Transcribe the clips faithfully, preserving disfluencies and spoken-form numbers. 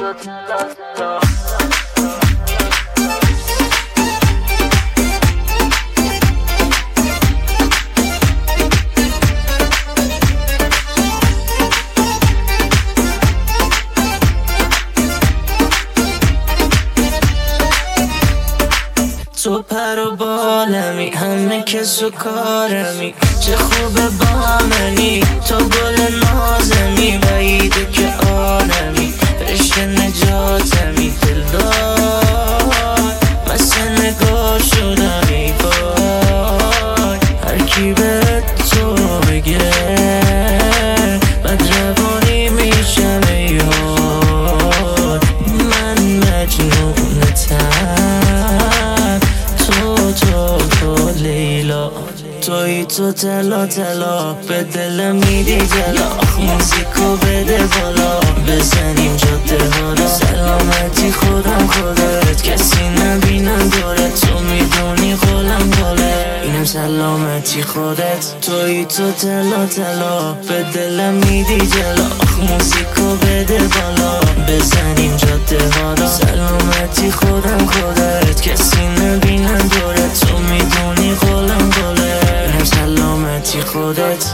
تو پر و بالمی، همه کس و کارمی، چه خوبه با منی، تو گل نازمی، بعیده که آدمی، رشته نجاتمی، دلدار مثل نگاه شدم ای وای، هر کی به تو بگه بد روانی میشم ای وای، من مجنونتم، تو تو تو لیلا، توی تو تلا تلا، به دلم میدی جلا، موزیکو بده بالا، بزنیم جاده حالا، سلامتی خودم خودت، کسی نبینم دورت، تو میدونی خولم گله، اینم سلامتی خودت، توی تو تلا تلا، به دلم میدی جلا، موزیکو بده بالا، بزنیم جاده حالا، سلامتی خودم خودت، کسی نبینم دورت، تو میدونی خولم گله، اینم سلامتی خودت.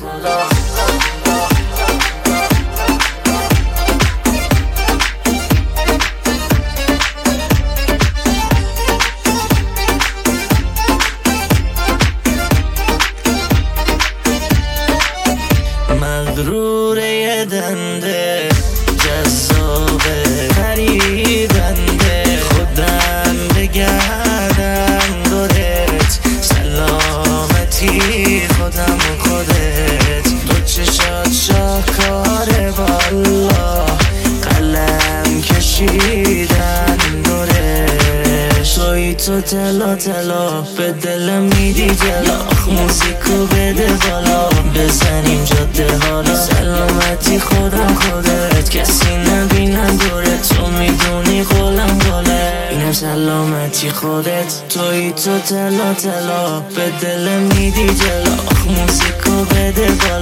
مغروره یه دنده جذابه فریبنده، خودم بگردم دورت، سلامتی خودم و خودت، دو چشات شاکاره والا، قلم کشیدن دورش، توی تو تلا تلا، به دلم میدی جلا، موزیکو بده بالا، بزنیم جاده حالا، سلامتی خودم خودت، کسی نبینم دورت، تو میدونی خولم گله، اینم سلامتی خودت، توی تو تلا تلا، به دلم میدی جلا، موزیکو بده بالا.